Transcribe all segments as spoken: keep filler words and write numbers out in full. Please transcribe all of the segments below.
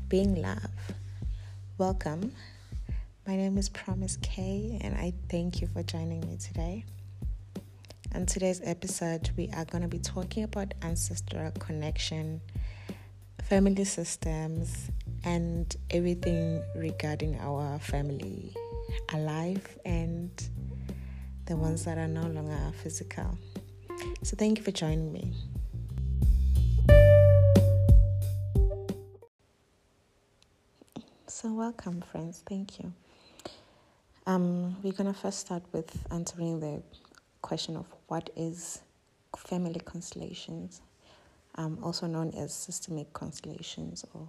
Being Love. Welcome. My name is Promise K, and I thank you for joining me today. On today's episode, we are going to be talking about ancestral connection, family systems, and everything regarding our family, alive and the ones that are no longer physical. So thank you for joining me. So welcome, friends. Thank you. Um, we're going to first start with answering the question of what is family constellations, um, also known as systemic constellations or,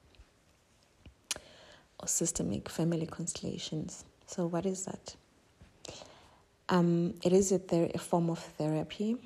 or systemic family constellations. So what is that? Um, it is a, ther- a form of therapy.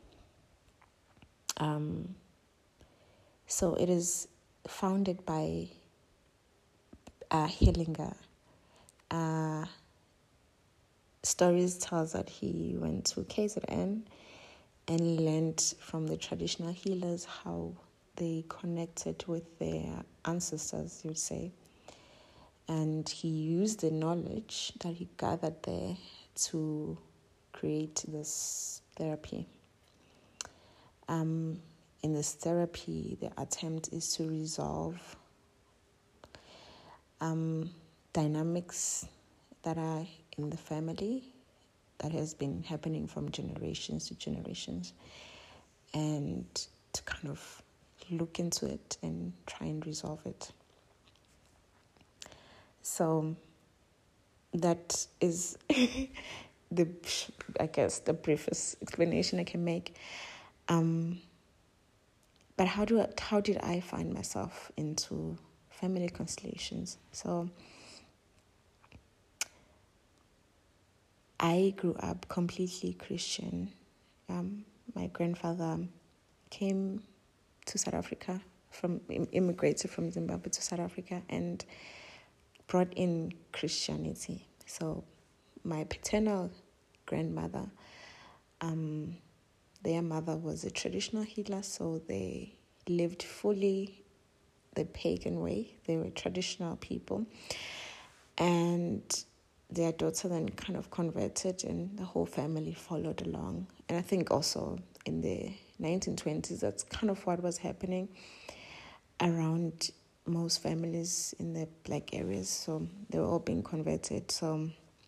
Um, so it is founded by uh, Hellinger. Uh, stories tells that he went to K Z N and learned from the traditional healers how they connected with their ancestors, you would say. And he used the knowledge that he gathered there to create this therapy. Um, in this therapy, the attempt is to resolve um, dynamics that are in the family that has been happening from generations to generations, and to kind of look into it and try and resolve it. So that is the, I guess, the briefest explanation I can make. Um, but how do I, how did I find myself into family constellations? So I grew up completely Christian. Um, my grandfather came to South Africa, from immigrated from Zimbabwe to South Africa, and brought in Christianity. So my paternal grandmother, um, their mother was a traditional healer, so they lived fully the pagan way. They were traditional people. And their daughter then kind of converted, and the whole family followed along. And I think also in the nineteen twenties, that's kind of what was happening around most families in the black areas. So they were all being converted. So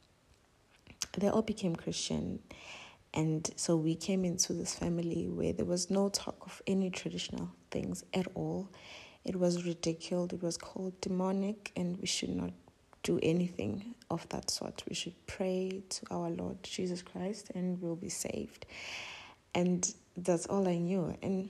they all became Christian. And so we came into this family where there was no talk of any traditional things at all. It was ridiculed. It was called demonic, and we should not do anything of that sort. We should pray to our Lord Jesus Christ and we'll be saved. And that's all I knew. And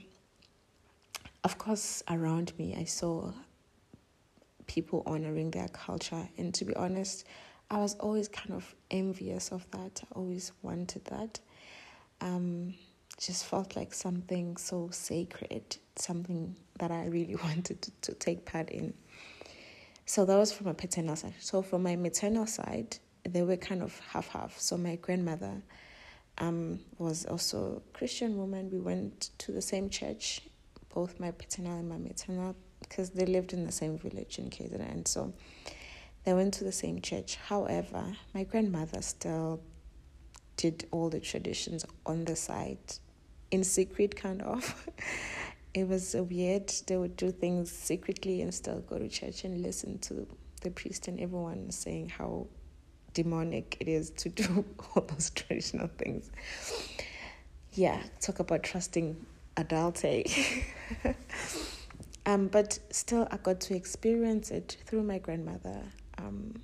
of course, around me, I saw people honoring their culture. And to be honest, I was always kind of envious of that. I always wanted that. Um, just felt like something so sacred, something that I really wanted to, to take part in. So that was from my paternal side. So from my maternal side, they were kind of half-half. So my grandmother um, was also a Christian woman. We went to the same church, both my paternal and my maternal, because they lived in the same village in K Z N. And so they went to the same church. However, my grandmother still did all the traditions on the side, in secret, kind of. It was weird. They would do things secretly and still go to church and listen to the priest and everyone saying how demonic it is to do all those traditional things. Yeah, talk about trusting adults, eh? um, but still, I got to experience it through my grandmother. Um,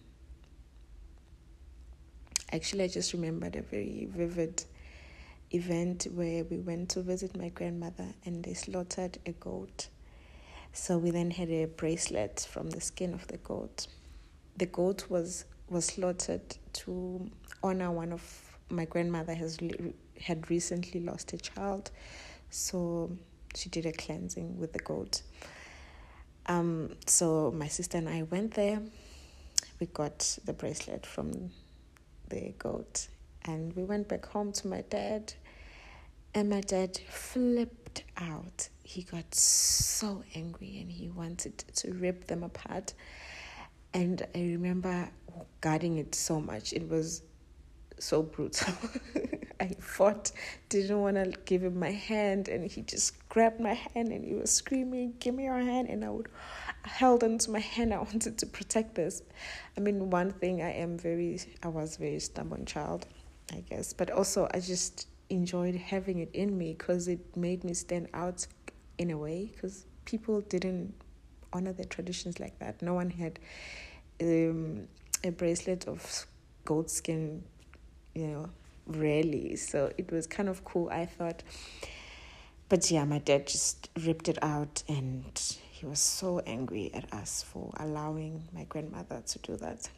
actually, I just remembered a very vivid event where we went to visit my grandmother and they slaughtered a goat. So we then had a bracelet from the skin of the goat. The goat was was slaughtered to honor one of my grandmother has had recently lost a child, so she did a cleansing with the goat. Um, so my sister and I went there. We got the bracelet from the goat, and we went back home to my dad. And my dad flipped out. He got so angry and he wanted to rip them apart. And I remember guarding it so much. It was so brutal. I fought, didn't want to give him my hand, and he just grabbed my hand and he was screaming, "Give me your hand!" And I would I held onto my hand. I wanted to protect this. I mean, one thing, I am very, I was a very stubborn child, I guess, but also I just enjoyed having it in me because it made me stand out in a way, because people didn't honor their traditions like that. No one had um, a bracelet of goat skin, you know, rarely. So it was kind of cool, I thought. But yeah, my dad just ripped it out, and he was so angry at us for allowing my grandmother to do that.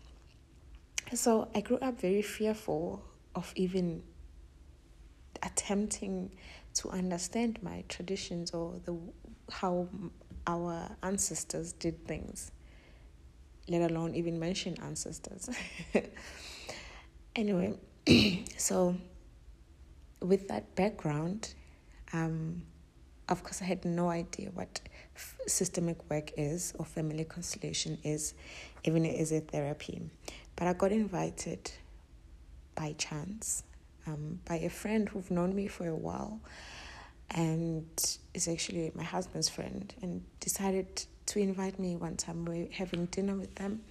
So I grew up very fearful of even attempting to understand my traditions or the how our ancestors did things, let alone even mention ancestors. Anyway, so with that background, um, of course I had no idea what f- systemic work is or family constellation is, even as a therapy. But I got invited by chance um, by a friend who've known me for a while, and is actually my husband's friend, and decided to invite me one time. We were having dinner with them,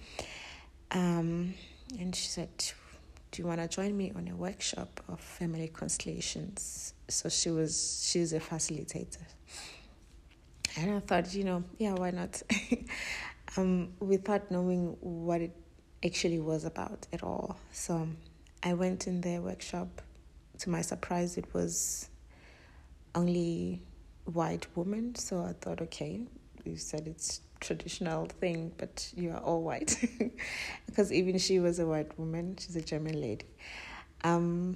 um, and she said, "Do you want to join me on a workshop of family constellations?" So she was, she's a facilitator. And I thought, you know, yeah, why not? um, without knowing what it actually was about at all. So I went in their workshop. To my surprise, it was only white women. So I thought, okay, you said it's traditional thing, but you are all white. Because even she was a white woman. She's a German lady. Um,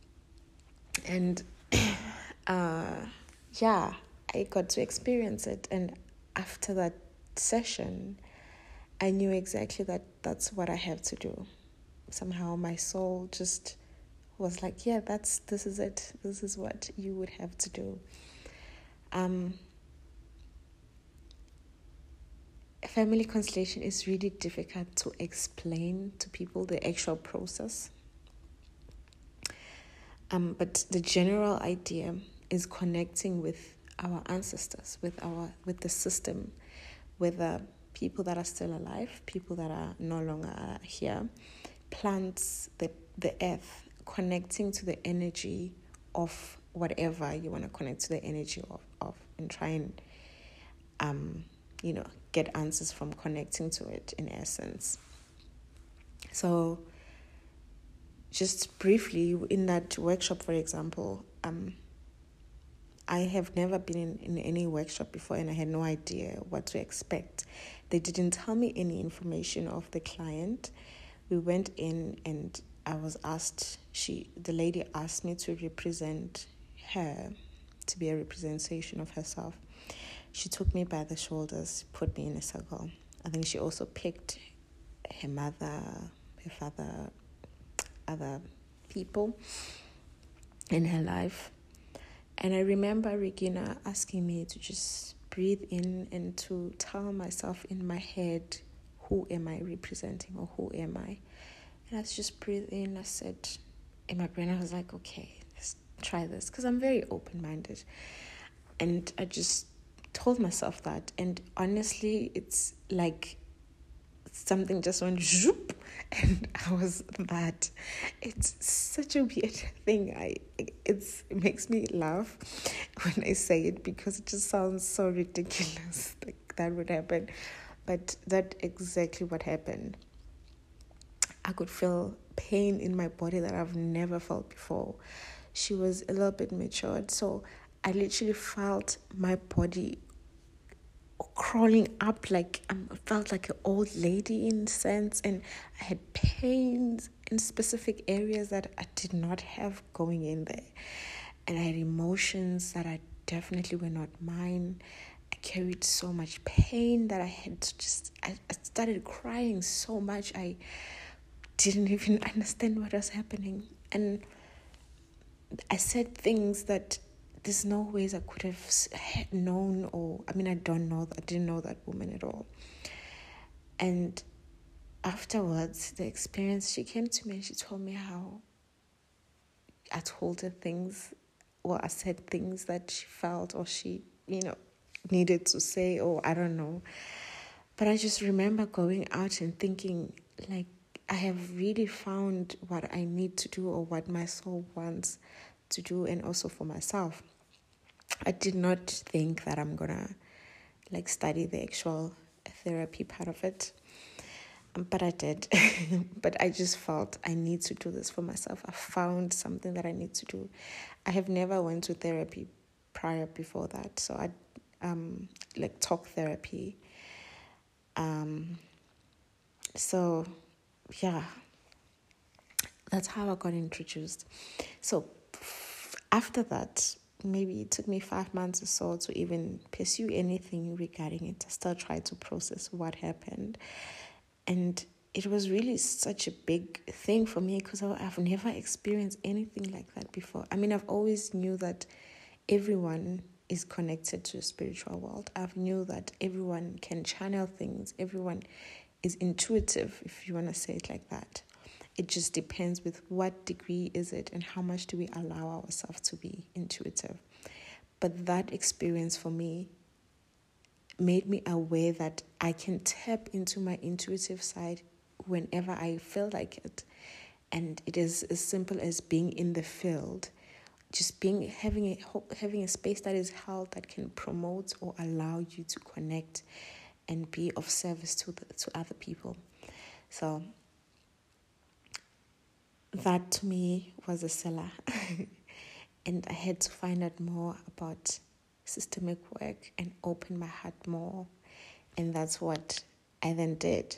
and uh, yeah, I got to experience it. And after that session, I knew exactly that that's what I have to do. Somehow my soul just was like, yeah, that's this is it. This is what you would have to do. Um, family constellation is really difficult to explain to people, the actual process. Um, but the general idea is connecting with our ancestors, with our with the system, whether people that are still alive, people that are no longer here, plants, the the earth, connecting to the energy of whatever you want to connect to the energy of, of and try and um, you know, get answers from connecting to it in essence. So just briefly, in that workshop, for example, um, I have never been in, in any workshop before, and I had no idea what to expect. They didn't tell me any information of the client. We went in, and I was asked, she, the lady asked me to represent her, to be a representation of herself. She took me by the shoulders, put me in a circle. I think she also picked her mother, her father, other people in her life. And I remember Regina asking me to just breathe in and to tell myself in my head, who am I representing, or who am I? And I just breathe in. I said, in my brain, I was like, okay, let's try this. Because I'm very open-minded. And I just told myself that. And honestly, it's like something just went zoop, and I was that. It's such a weird thing. I it's it makes me laugh when I say it, because it just sounds so ridiculous, like that would happen. But that's exactly what happened. I could feel pain in my body that I've never felt before. She was a little bit matured, so I literally felt my body crawling up, like um, I felt like an old lady in a sense, and I had pains in specific areas that I did not have going in there, and I had emotions that I definitely were not mine. I carried so much pain that I had to just I, I started crying so much I didn't even understand what was happening, and I said things that there's no ways I could have known, or I mean, I don't know, I didn't know that woman at all. And afterwards, the experience, she came to me and she told me how I told her things, or I said things that she felt, or she, you know, needed to say, or I don't know. But I just remember going out and thinking, like, I have really found what I need to do, or what my soul wants to do, and also for myself. I did not think that I'm gonna like study the actual therapy part of it, um, but I did. But I just felt I need to do this for myself. I found something that I need to do. I have never went to therapy prior before that, so I um like talk therapy. Um, so yeah, that's how I got introduced. So after that, maybe it took me five months or so to even pursue anything regarding it. I still tried to process what happened. And it was really such a big thing for me because I've never experienced anything like that before. I mean, I've always knew that everyone is connected to the spiritual world. I've knew that everyone can channel things. Everyone is intuitive, if you want to say it like that. It just depends with what degree is it and how much do we allow ourselves to be intuitive. But that experience for me made me aware that I can tap into my intuitive side whenever I feel like it. And it is as simple as being in the field, just being having a having a space that is held that can promote or allow you to connect and be of service to the, to other people. So that to me was a seller. And I had to find out more about systemic work and open my heart more. And that's what I then did.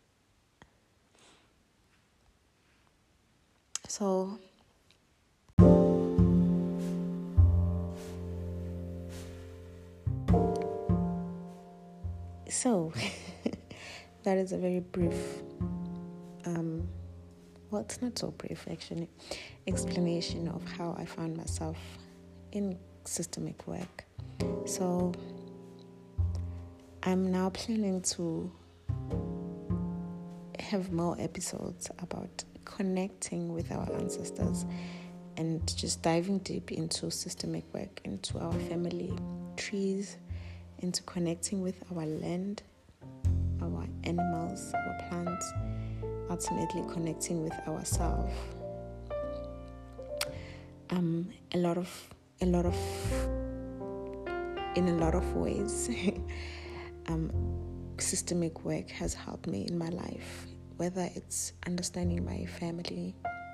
So so that is a very brief um well, it's not so brief actually, explanation of how I found myself in systemic work. So I'm now planning to have more episodes about connecting with our ancestors and just diving deep into systemic work, into our family trees, into connecting with our land, our animals, our plants, ultimately connecting with ourselves. Um, a lot of, a lot of, in a lot of ways, um, systemic work has helped me in my life. Whether it's understanding my family,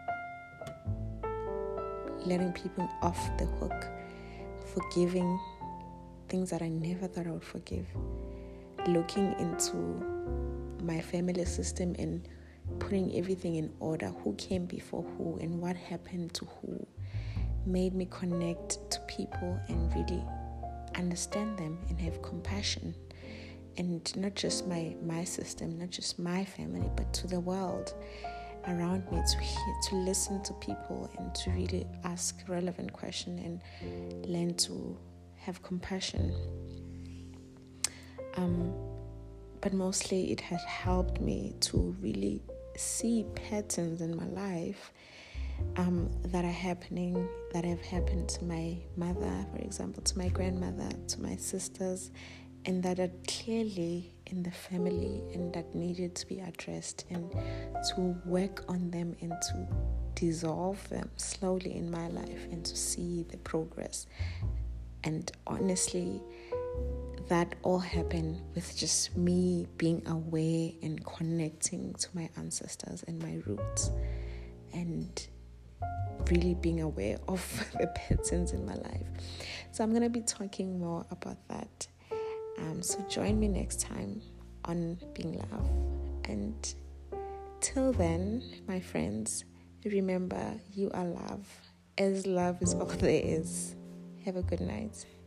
letting people off the hook, forgiving things that I never thought I would forgive, looking into my family system and putting everything in order, who came before who and what happened to who, made me connect to people and really understand them and have compassion. And not just my, my system, not just my family, but to the world around me, to hear, to listen to people and to really ask relevant questions and learn to have compassion. Um, but mostly it has helped me to really see patterns in my life um, that are happening, that have happened to my mother, for example, to my grandmother, to my sisters, and that are clearly in the family and that needed to be addressed, and to work on them and to dissolve them slowly in my life and to see the progress. And honestly, that all happened with just me being aware and connecting to my ancestors and my roots, and really being aware of the patterns in my life. So I'm going to be talking more about that. Um, so join me next time on Being Love. And till then, my friends, remember you are love, as love is all there is. Have a good night.